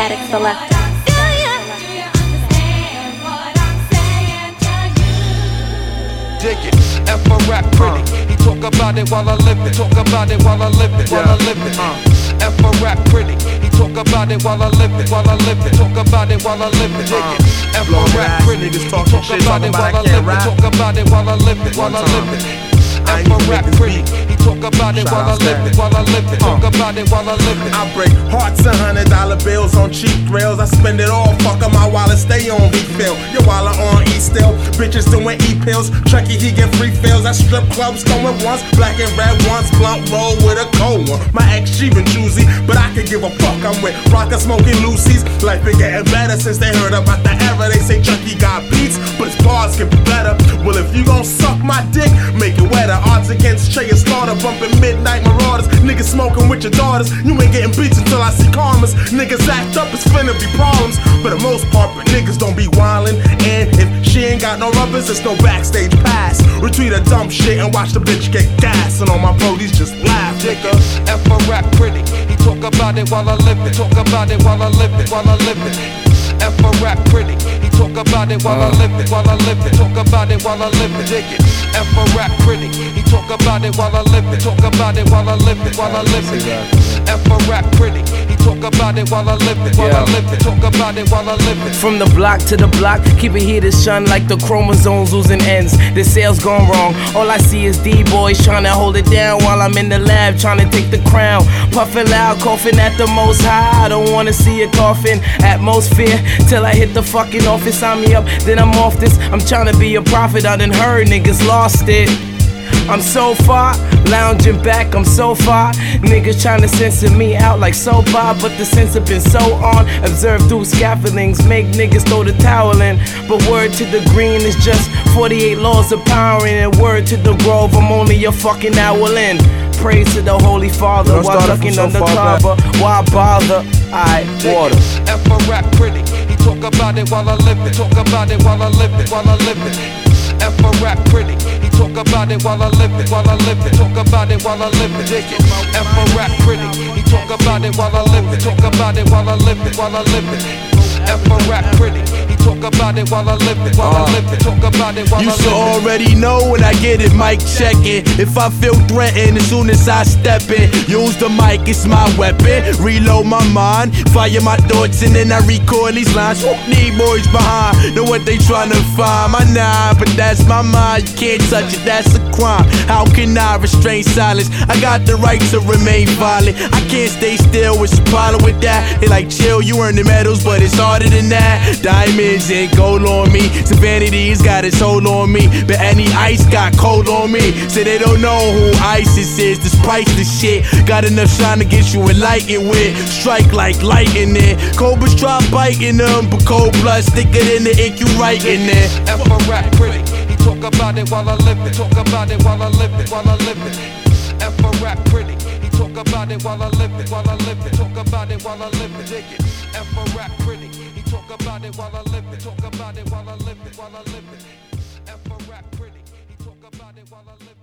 Static Selector. Dig it, F a rap pretty. He talk about it while I live it. Talk about it while I live it. While I live it. F a rap pretty. He talk about it while I live it. While I live it. Talk about it while I live it. Dig it, F a rap pretty. He talk about it while I live it. Talk about it while I live it. While I live it. F a rap pretty. He talk about it while I live it. While I live it. Talk about it while I live it. I break hearts and $100 bills on cheap thrills. I spend it all, fuck up my wallet, stay on refill. Your wallet on E still, bitches doing E-pills. Chucky, he get free fills. I strip clubs going once, black and red once, blunt roll with a cold one. My ex, she been choosy, but I could give a fuck. I'm with Rocker smoking Lucy's. Life been getting better since they heard about the era. They say Chucky got beats, but his bars get better. Well, if you gon' suck my dick, make it wetter. Odds against Trey and Slaughter, bumping midnight marauders. Niggas smoking with your daughters. You ain't getting beats until I see karmas. Niggas act up, it's finna be problems. For the most part, but niggas don't be wildin'. And if she ain't got no rubbers, it's no backstage pass. Retweet a dumb shit and watch the bitch get gas. And all my brodies just laugh, nigga. F a rap pretty. He talk about it while I live it. Talk about it while I live it. While I live it. F a rap pretty. He talk about it while I live it. While I live it. Talk about it while I live it. Dig it. F a rap pretty. He talk about it while I live it. Talk about it while I live it. While I live it. F a rap pretty. He talk about it while I live it. While I live it. Talk about it while I live it. From the block to the block, keep it heated, shun like the chromosomes losing ends. The sales gone wrong. All I see is D-boys trying to hold it down while I'm in the lab trying to take the crown. Puffing loud, coughing at the most high. I don't wanna see a coffin atmosphere till I hit the fucking office. Sign me up, then I'm off this. I'm trying to be a prophet. I done heard niggas lost it. I'm so far, lounging back, I'm so far. Niggas trying to censor me out like so far, but the censor been so on. Observe through scaffoldings, make niggas throw the towel in. But word to the green is just 48 laws of power in. And word to the grove, I'm only a fucking hour in. Praise to the Holy Father while ducking undercover. Why bother? I water. F a rap pretty. He talk about it while I live it. Talk about it while I live it. While I live it. F a rap pretty. He talk about it while I live it. While I live it. Talk about it while I live it. Dig it. F a rap pretty. He talk about it while I live it. Talk about it while I live it. While I live it. F a rap pretty. He talk about it while I live it. While I live it. Talk about it while I live it. You should already know when I get it, mic checking. If I feel threatened as soon as I step in, use the mic, it's my weapon. Reload my mind, fire my thoughts, and then I record these lines. Need boys behind, know what they tryna find. My nine, but that's my mind. You can't touch it, that's a crime. How can I restrain silence? I got the right to remain violent. I can't stay still, what's the problem with that? They like chill, you earn the medals, but it's harder than that. Diamonds and gold on me, some vanity's got its hold on me, but any ice got cold on me. So they don't know who ISIS is, this priceless shit. Got enough shine to get you enlightened with. Strike like lightning. Cobras try biting them, but cold blood thicker than the ink you writing in. F a rap pretty. He talk about it while I live it. Talk about it while I live it. While I live it. F a rap pretty. He talk about it while I live it. While I live it. Talk about it while I live it. Dig it. F a rap pretty. He talk about it while I live it. Talk about it while I live it. While I live it. F a rap pretty. He talk about it while I live it.